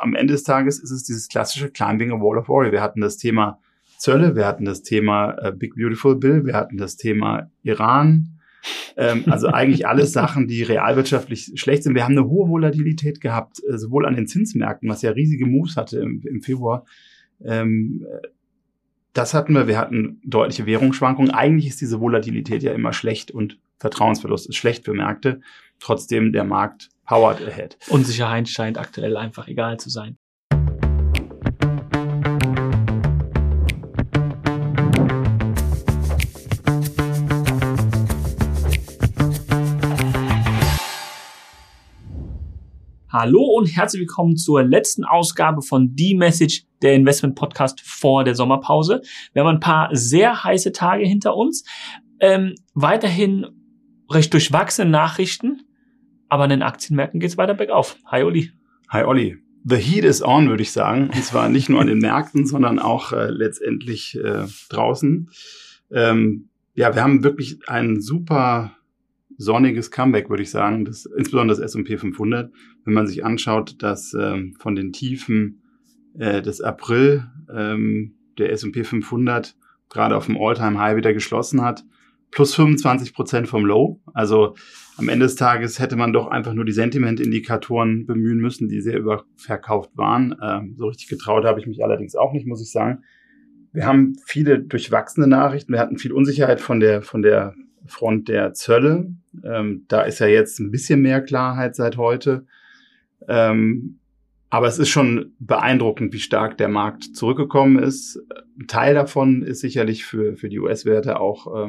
am Ende des Tages ist es dieses klassische Climbing a Wall of Worry. Wir hatten das Thema Zölle, wir hatten das Thema Big Beautiful Bill, wir hatten das Thema Iran. Also eigentlich alles Sachen, die realwirtschaftlich schlecht sind. Wir haben eine hohe Volatilität gehabt, sowohl an den Zinsmärkten, was ja riesige Moves hatte im Februar. Das hatten wir. Wir hatten deutliche Währungsschwankungen. Eigentlich ist diese Volatilität ja immer schlecht und Vertrauensverlust ist schlecht für Märkte. Trotzdem der Markt powered ahead. Unsicherheit scheint aktuell einfach egal zu sein. Hallo und herzlich willkommen zur letzten Ausgabe von The Message, der Investment Podcast vor der Sommerpause. Wir haben ein paar sehr heiße Tage hinter uns. Weiterhin recht durchwachsene Nachrichten, aber an den Aktienmärkten geht es weiter bergauf. Hi Olli. Hi Olli. The heat is on, würde ich sagen. Und zwar nicht nur an den Märkten, sondern auch letztendlich draußen. Wir haben wirklich ein super sonniges Comeback, würde ich sagen. Insbesondere das S&P 500. Wenn man sich anschaut, dass von den Tiefen des April der S&P 500 gerade auf dem All-Time-High wieder geschlossen hat, plus 25% vom Low. Also am Ende des Tages hätte man doch einfach nur die Sentiment-Indikatoren bemühen müssen, die sehr überverkauft waren. So richtig getraut habe ich mich allerdings auch nicht, muss ich sagen. Wir haben viele durchwachsene Nachrichten. Wir hatten viel Unsicherheit von der Front der Zölle. Da ist ja jetzt ein bisschen mehr Klarheit seit heute. Aber es ist schon beeindruckend, wie stark der Markt zurückgekommen ist. Ein Teil davon ist sicherlich für die US-Werte auch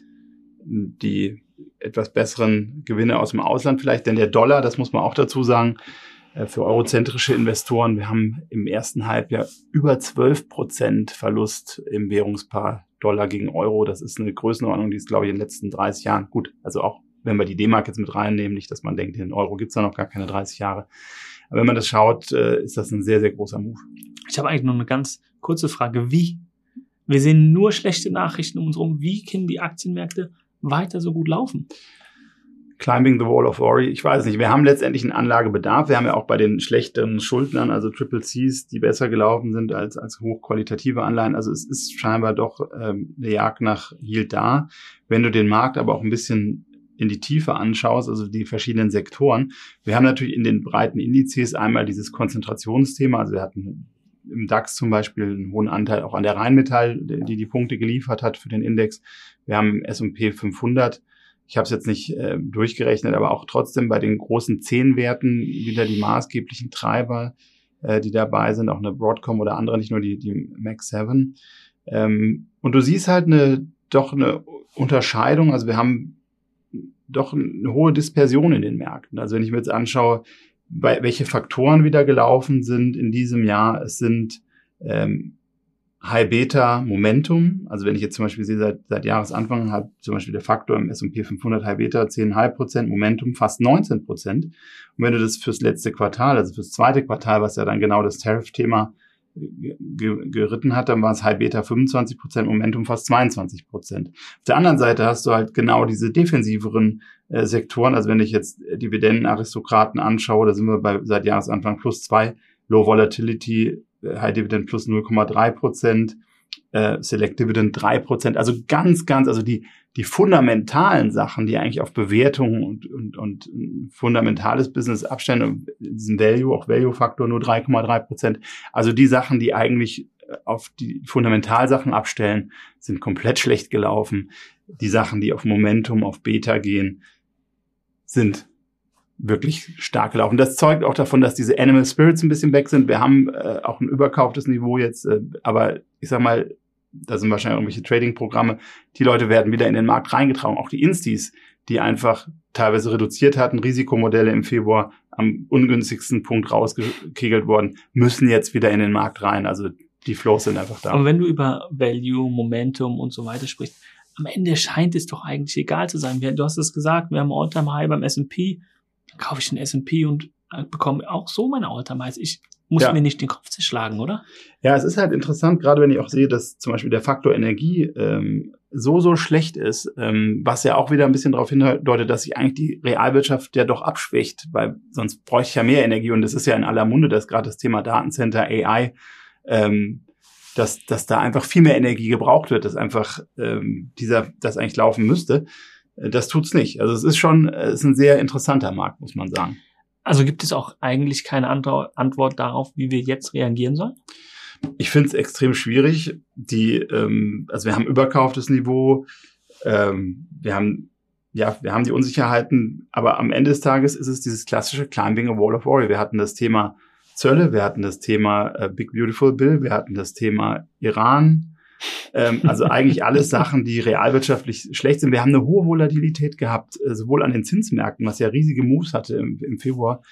die etwas besseren Gewinne aus dem Ausland vielleicht. Denn der Dollar, das muss man auch dazu sagen, für eurozentrische Investoren, wir haben im ersten Halbjahr über 12% Verlust im Währungspaar Dollar gegen Euro. Das ist eine Größenordnung, die ist, glaube ich, in den letzten 30 Jahren, gut, also auch wenn wir die D-Mark jetzt mit reinnehmen, nicht, dass man denkt, den Euro gibt's da noch gar keine 30 Jahre. Aber wenn man das schaut, ist das ein sehr, sehr großer Move. Ich habe eigentlich nur eine ganz kurze Frage. Wie? Wir sehen nur schlechte Nachrichten um uns herum. Wie können die Aktienmärkte weiter so gut laufen? Climbing the Wall of Worry, ich weiß nicht. Wir haben letztendlich einen Anlagebedarf. Wir haben ja auch bei den schlechteren Schuldnern, also Triple Cs, die besser gelaufen sind als hochqualitative Anleihen. Also es ist scheinbar doch eine Jagd nach Yield da. Wenn du den Markt aber auch ein bisschen in die Tiefe anschaust, also die verschiedenen Sektoren. Wir haben natürlich in den breiten Indizes einmal dieses Konzentrationsthema. Also wir hatten im DAX zum Beispiel einen hohen Anteil auch an der Rheinmetall, die Punkte geliefert hat für den Index. Wir haben im S&P 500, ich habe es jetzt nicht durchgerechnet, aber auch trotzdem bei den großen 10 Werten wieder die maßgeblichen Treiber, die dabei sind, auch eine Broadcom oder andere, nicht nur die Mag 7. Und du siehst halt eine Unterscheidung, also wir haben doch eine hohe Dispersion in den Märkten. Also wenn ich mir jetzt anschaue, welche Faktoren wieder gelaufen sind in diesem Jahr, es sind High Beta Momentum. Also wenn ich jetzt zum Beispiel sehe, seit Jahresanfang hat zum Beispiel der Faktor im S&P 500 High Beta 10,5%, Momentum fast 19%. Und wenn du das fürs letzte Quartal, also fürs zweite Quartal, was ja dann genau das Tariff-Thema geritten hat, dann war es High Beta 25%, Momentum fast 22%. Auf der anderen Seite hast du halt genau diese defensiveren Sektoren. Also wenn ich jetzt Dividendenaristokraten anschaue, da sind wir seit Jahresanfang +2, Low Volatility, High Dividend plus 0,3%, Select Dividend 3%. Also also die fundamentalen Sachen, die eigentlich auf Bewertungen und fundamentales Business abstellen, diesen Value-Faktor nur 3,3%. Also die Sachen, die eigentlich auf die Fundamentalsachen abstellen, sind komplett schlecht gelaufen. Die Sachen, die auf Momentum, auf Beta gehen, sind wirklich stark gelaufen. Das zeugt auch davon, dass diese Animal Spirits ein bisschen weg sind. Wir haben auch ein überkauftes Niveau jetzt, aber ich sag mal, da sind wahrscheinlich irgendwelche Trading-Programme. Die Leute werden wieder in den Markt reingetragen. Auch die Instis, die einfach teilweise reduziert hatten, Risikomodelle im Februar am ungünstigsten Punkt rausgekegelt worden, müssen jetzt wieder in den Markt rein. Also die Flows sind einfach da. Aber wenn du über Value, Momentum und so weiter sprichst, am Ende scheint es doch eigentlich egal zu sein. Du hast es gesagt, wir haben All-Time-High beim S&P, dann kaufe ich den S&P und bekomme auch so meine All-Time-Highs. mussten wir nicht den Kopf zerschlagen, oder? Ja, es ist halt interessant, gerade wenn ich auch sehe, dass zum Beispiel der Faktor Energie so schlecht ist, was ja auch wieder ein bisschen darauf hindeutet, dass sich eigentlich die Realwirtschaft ja doch abschwächt, weil sonst bräuchte ich ja mehr Energie und das ist ja in aller Munde, dass gerade das Thema Datencenter, AI, dass da einfach viel mehr Energie gebraucht wird, dass einfach das eigentlich laufen müsste. Das tut's nicht. Also es ist ein sehr interessanter Markt, muss man sagen. Also gibt es auch eigentlich keine andere Antwort darauf, wie wir jetzt reagieren sollen? Ich finde es extrem schwierig. Also wir haben überkauftes Niveau, wir haben die Unsicherheiten, aber am Ende des Tages ist es dieses klassische Climbing a Wall of Worry. Wir hatten das Thema Zölle, wir hatten das Thema Big Beautiful Bill, wir hatten das Thema Iran. Also eigentlich alles Sachen, die realwirtschaftlich schlecht sind. Wir haben eine hohe Volatilität gehabt, sowohl an den Zinsmärkten, was ja riesige Moves hatte im Februar.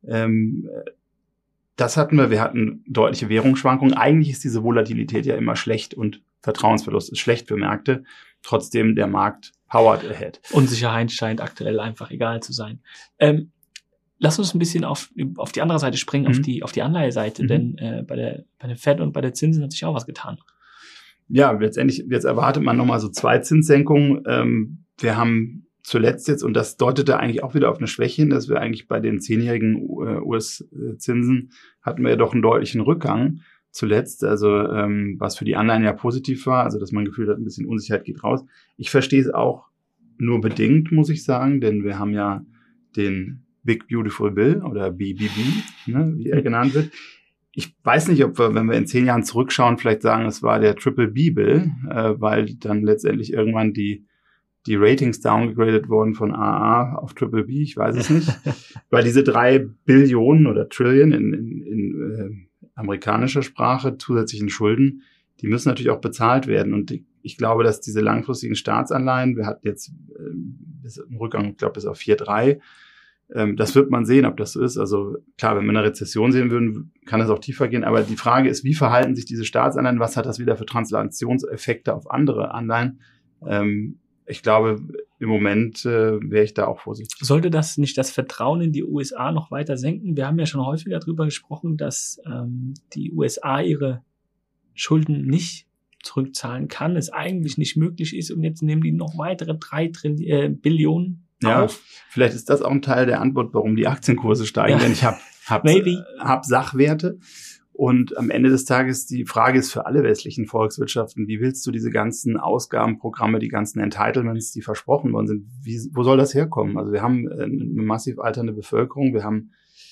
Das hatten wir. Wir hatten deutliche Währungsschwankungen. Eigentlich ist diese Volatilität ja immer schlecht und Vertrauensverlust ist schlecht für Märkte. Trotzdem der Markt powered ahead. Unsicherheit scheint aktuell einfach egal zu sein. Lass uns ein bisschen auf die andere Seite springen, auf die Anleiheseite, denn bei der Fed und bei der Zinsen hat sich auch was getan. Ja, letztendlich, jetzt erwartet man nochmal so 2 Zinssenkungen. Wir haben zuletzt jetzt, und das deutete eigentlich auch wieder auf eine Schwäche hin, dass wir eigentlich bei den 10-jährigen US-Zinsen hatten wir ja doch einen deutlichen Rückgang zuletzt, also was für die Anleihen ja positiv war, also dass man Gefühl hat, ein bisschen Unsicherheit geht raus. Ich verstehe es auch nur bedingt, muss ich sagen, denn wir haben ja den Big Beautiful Bill oder BBB, ne, wie er genannt wird. Ich weiß nicht, ob wir, wenn wir in 10 Jahren zurückschauen, vielleicht sagen, es war der Triple B-Bill, weil dann letztendlich irgendwann die Ratings downgegradet wurden von AA auf Triple B, ich weiß es nicht. Weil diese 3 Billionen oder Trillion in amerikanischer Sprache zusätzlichen Schulden, die müssen natürlich auch bezahlt werden. Und ich glaube, dass diese langfristigen Staatsanleihen, wir hatten jetzt einen Rückgang, ich glaube, bis auf 4,3, das wird man sehen, ob das so ist. Also klar, wenn wir eine Rezession sehen würden, kann es auch tiefer gehen. Aber die Frage ist, wie verhalten sich diese Staatsanleihen? Was hat das wieder für Translationseffekte auf andere Anleihen? Ich glaube, im Moment wäre ich da auch vorsichtig. Sollte das nicht das Vertrauen in die USA noch weiter senken? Wir haben ja schon häufiger darüber gesprochen, dass die USA ihre Schulden nicht zurückzahlen kann, es eigentlich nicht möglich ist und jetzt nehmen die noch weitere 3 Billionen ja, vielleicht ist das auch ein Teil der Antwort, warum die Aktienkurse steigen, denn ich hab Sachwerte und am Ende des Tages die Frage ist für alle westlichen Volkswirtschaften, wie willst du diese ganzen Ausgabenprogramme, die ganzen Entitlements, die versprochen worden sind, wo soll das herkommen? Also wir haben eine massiv alternde Bevölkerung, wir haben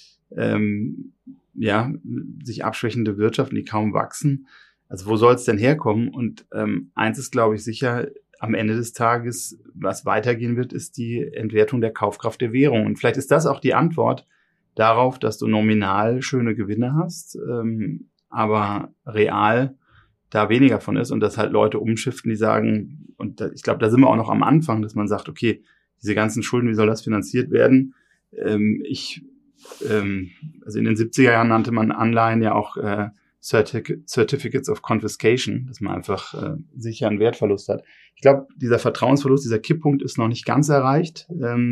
sich abschwächende Wirtschaften, die kaum wachsen. Also wo soll es denn herkommen? Und eins ist, glaube ich, sicher, am Ende des Tages, was weitergehen wird, ist die Entwertung der Kaufkraft der Währung. Und vielleicht ist das auch die Antwort darauf, dass du nominal schöne Gewinne hast, aber real da weniger von ist und dass halt Leute umschiften, die sagen, und ich glaube, da sind wir auch noch am Anfang, dass man sagt, okay, diese ganzen Schulden, wie soll das finanziert werden? Also in den 70er Jahren nannte man Anleihen ja auch Certificates of Confiscation, dass man einfach sicher einen Wertverlust hat. Ich glaube, dieser Vertrauensverlust, dieser Kipppunkt ist noch nicht ganz erreicht.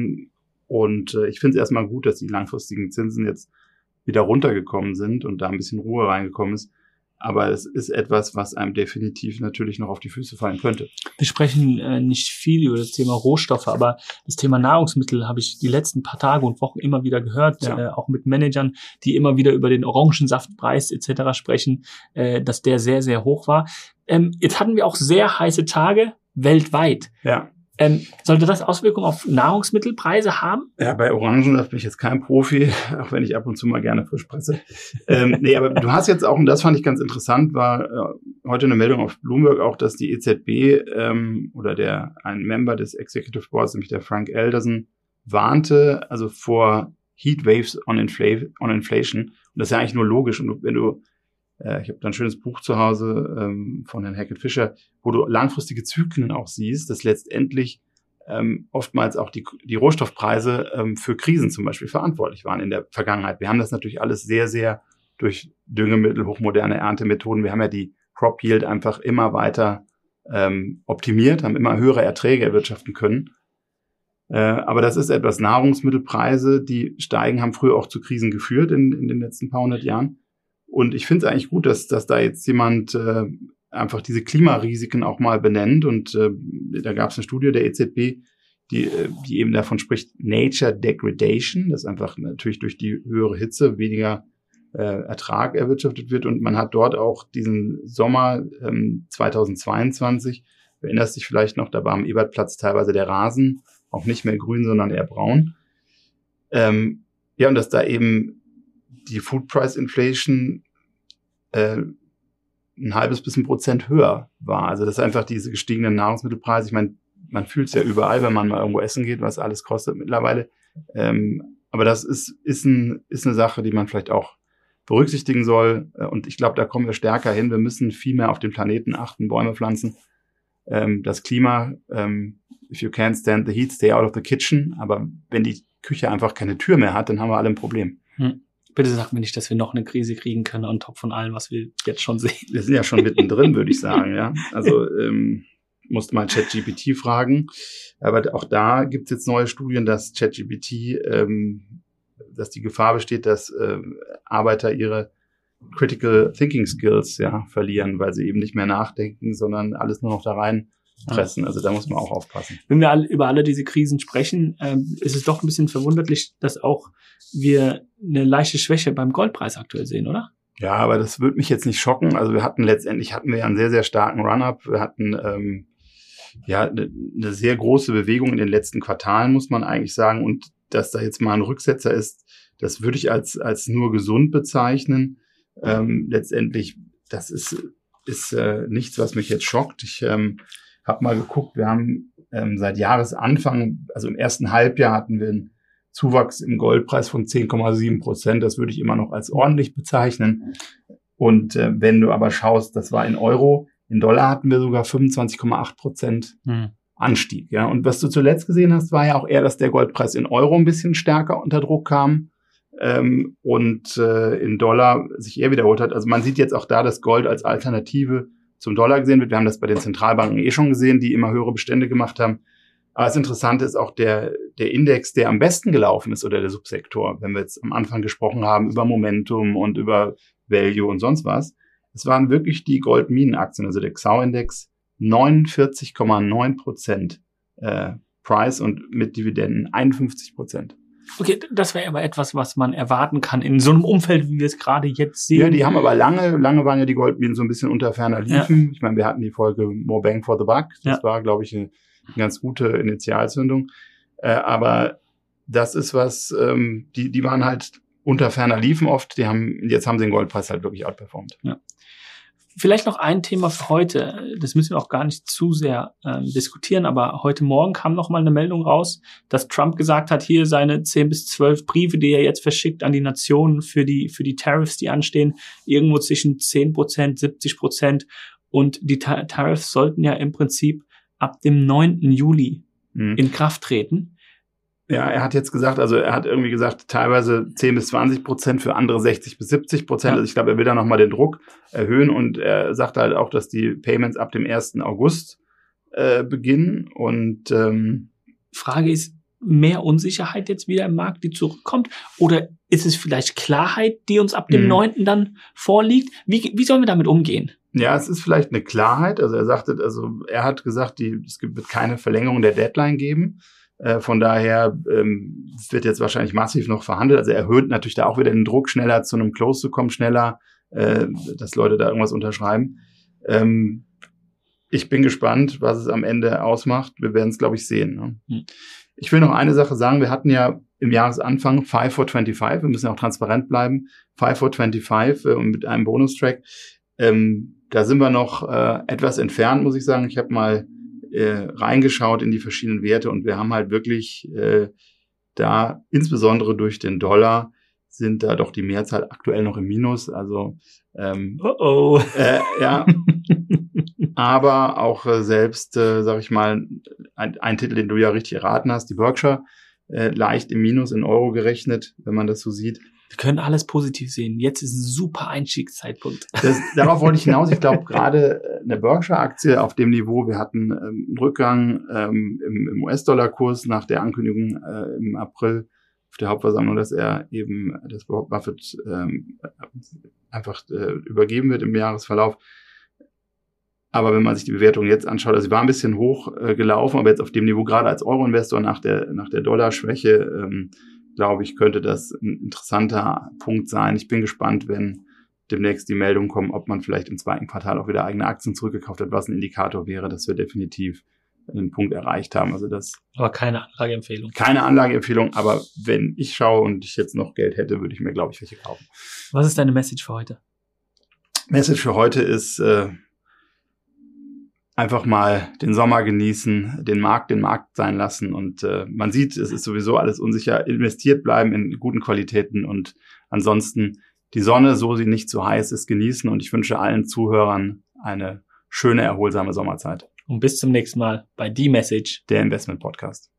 Und ich finde es erstmal gut, dass die langfristigen Zinsen jetzt wieder runtergekommen sind und da ein bisschen Ruhe reingekommen ist. Aber es ist etwas, was einem definitiv natürlich noch auf die Füße fallen könnte. Wir sprechen nicht viel über das Thema Rohstoffe, aber das Thema Nahrungsmittel habe ich die letzten paar Tage und Wochen immer wieder gehört, auch mit Managern, die immer wieder über den Orangensaftpreis etc. sprechen, dass der sehr, sehr hoch war. Jetzt hatten wir auch sehr heiße Tage weltweit. Ja. Sollte das Auswirkungen auf Nahrungsmittelpreise haben? Ja, bei Orangensaft bin ich jetzt kein Profi, auch wenn ich ab und zu mal gerne frisch presse. Nee, aber du hast jetzt auch, und das fand ich ganz interessant, war heute eine Meldung auf Bloomberg auch, dass die EZB oder ein Member des Executive Boards, nämlich der Frank Elderson, warnte also vor Heatwaves on Inflation. Und das ist ja eigentlich nur logisch. Und wenn du ich habe da ein schönes Buch zu Hause von Herrn Hackett Fischer, wo du langfristige Zyklen auch siehst, dass letztendlich oftmals auch die Rohstoffpreise für Krisen zum Beispiel verantwortlich waren in der Vergangenheit. Wir haben das natürlich alles sehr, sehr durch Düngemittel, hochmoderne Erntemethoden. Wir haben ja die Crop Yield einfach immer weiter optimiert, haben immer höhere Erträge erwirtschaften können. Aber das ist etwas. Nahrungsmittelpreise, die steigen, haben früher auch zu Krisen geführt in den letzten paar hundert Jahren. Und ich finde es eigentlich gut, dass da jetzt jemand einfach diese Klimarisiken auch mal benennt. Und da gab es eine Studie der EZB, die eben davon spricht, Nature Degradation, dass einfach natürlich durch die höhere Hitze weniger Ertrag erwirtschaftet wird. Und man hat dort auch diesen Sommer 2022, du erinnerst dich vielleicht noch, da war am Ebertplatz teilweise der Rasen auch nicht mehr grün, sondern eher braun. Und dass da eben die Food Price Inflation ein halbes bis 1% höher war. Also das ist einfach diese gestiegenen Nahrungsmittelpreise. Ich meine, man fühlt es ja überall, wenn man mal irgendwo essen geht, was alles kostet mittlerweile. Aber das ist eine Sache, die man vielleicht auch berücksichtigen soll. Und ich glaube, da kommen wir stärker hin. Wir müssen viel mehr auf den Planeten achten, Bäume pflanzen. Das Klima, if you can't stand the heat, stay out of the kitchen. Aber wenn die Küche einfach keine Tür mehr hat, dann haben wir alle ein Problem. Bitte sag mir nicht, dass wir noch eine Krise kriegen können on top von allem, was wir jetzt schon sehen. Wir sind ja schon mittendrin, würde ich sagen, ja. Also musste mal ChatGPT fragen. Aber auch da gibt es jetzt neue Studien, dass ChatGPT, dass die Gefahr besteht, dass Arbeiter ihre Critical Thinking Skills verlieren, weil sie eben nicht mehr nachdenken, sondern alles nur noch da rein pressen. Also da muss man auch aufpassen. Wenn wir über alle diese Krisen sprechen, ist es doch ein bisschen verwunderlich, dass auch wir eine leichte Schwäche beim Goldpreis aktuell sehen, oder? Ja, aber das würde mich jetzt nicht schocken. Also letztendlich hatten wir ja einen sehr, sehr starken Run-Up. Wir hatten eine sehr große Bewegung in den letzten Quartalen, muss man eigentlich sagen. Und dass da jetzt mal ein Rücksetzer ist, das würde ich als nur gesund bezeichnen. Letztendlich, das ist nichts, was mich jetzt schockt. Ich habe mal geguckt, wir haben seit Jahresanfang, also im ersten Halbjahr hatten wir einen Zuwachs im Goldpreis von 10,7%. Das würde ich immer noch als ordentlich bezeichnen. Und wenn du aber schaust, das war in Euro, in Dollar hatten wir sogar 25,8% Anstieg. Ja. Und was du zuletzt gesehen hast, war ja auch eher, dass der Goldpreis in Euro ein bisschen stärker unter Druck kam und in Dollar sich eher wiederholt hat. Also man sieht jetzt auch da, dass Gold als Alternative zum Dollar gesehen wird. Wir haben das bei den Zentralbanken schon gesehen, die immer höhere Bestände gemacht haben. Aber das Interessante ist auch der Index, der am besten gelaufen ist oder der Subsektor. Wenn wir jetzt am Anfang gesprochen haben über Momentum und über Value und sonst was. Es waren wirklich die Goldminenaktien, also der XAU-Index, 49,9% Price und mit Dividenden 51%. Okay, das wäre aber etwas, was man erwarten kann in so einem Umfeld, wie wir es gerade jetzt sehen. Ja, die haben aber lange waren ja die Goldminen so ein bisschen unter ferner Liefen. Ja. Ich meine, wir hatten die Folge More Bang for the Buck. Das war, glaube ich, eine ganz gute Initialzündung. Aber das ist was, die waren halt unter ferner Liefen oft. Jetzt haben sie den Goldpreis halt wirklich outperformt. Ja. Vielleicht noch ein Thema für heute. Das müssen wir auch gar nicht zu sehr diskutieren, aber heute Morgen kam noch mal eine Meldung raus, dass Trump gesagt hat, hier seine 10 bis 12 Briefe, die er jetzt verschickt an die Nationen für die Tariffs, die anstehen, irgendwo zwischen 10%, 70%. Und die Tariffs sollten ja im Prinzip ab dem 9. Juli in Kraft treten. Ja, er hat irgendwie gesagt, teilweise 10 bis 20%, für andere 60 bis 70%. Ja. Also ich glaube, er will da nochmal den Druck erhöhen und er sagt halt auch, dass die Payments ab dem 1. August beginnen. Und Frage ist, mehr Unsicherheit jetzt wieder im Markt, die zurückkommt? Oder ist es vielleicht Klarheit, die uns ab dem 9. dann vorliegt? Wie sollen wir damit umgehen? Ja, es ist vielleicht eine Klarheit. Also er hat gesagt, es wird keine Verlängerung der Deadline geben. Von daher wird jetzt wahrscheinlich massiv noch verhandelt. Also er erhöht natürlich da auch wieder den Druck, schneller zu einem Close zu kommen, schneller, dass Leute da irgendwas unterschreiben. Ich bin gespannt, was es am Ende ausmacht. Wir werden es, glaube ich, sehen. Ne? Ich will noch eine Sache sagen. Wir hatten ja im Jahresanfang 5 for 25. Wir müssen ja auch transparent bleiben. 5 for 25 und mit einem Bonustrack. Da sind wir noch etwas entfernt, muss ich sagen. Ich habe mal reingeschaut in die verschiedenen Werte und wir haben halt wirklich da, insbesondere durch den Dollar, sind da doch die Mehrzahl aktuell noch im Minus. Also ja, aber auch selbst, sag ich mal, ein Titel, den du ja richtig erraten hast, die Berkshire, leicht im Minus in Euro gerechnet, wenn man das so sieht. Wir können alles positiv sehen. Jetzt ist ein super Einstiegszeitpunkt. Darauf wollte ich hinaus. Ich glaube, gerade eine Berkshire-Aktie auf dem Niveau, wir hatten einen Rückgang im US-Dollar-Kurs nach der Ankündigung im April auf der Hauptversammlung, dass Buffett einfach übergeben wird im Jahresverlauf. Aber wenn man sich die Bewertung jetzt anschaut, also sie war ein bisschen hoch gelaufen, aber jetzt auf dem Niveau, gerade als Euro-Investor nach der Dollarschwäche, glaube ich, könnte das ein interessanter Punkt sein. Ich bin gespannt, wenn demnächst die Meldungen kommen, ob man vielleicht im zweiten Quartal auch wieder eigene Aktien zurückgekauft hat, was ein Indikator wäre, dass wir definitiv einen Punkt erreicht haben. Also das. Aber keine Anlageempfehlung. Keine Anlageempfehlung, aber wenn ich schaue und ich jetzt noch Geld hätte, würde ich mir, glaube ich, welche kaufen. Was ist deine Message für heute? Message für heute ist einfach mal den Sommer genießen, den Markt sein lassen und man sieht, es ist sowieso alles unsicher, investiert bleiben in guten Qualitäten und ansonsten die Sonne, so sie nicht zu heiß ist, genießen und ich wünsche allen Zuhörern eine schöne, erholsame Sommerzeit. Und bis zum nächsten Mal bei The Message, der Investment Podcast.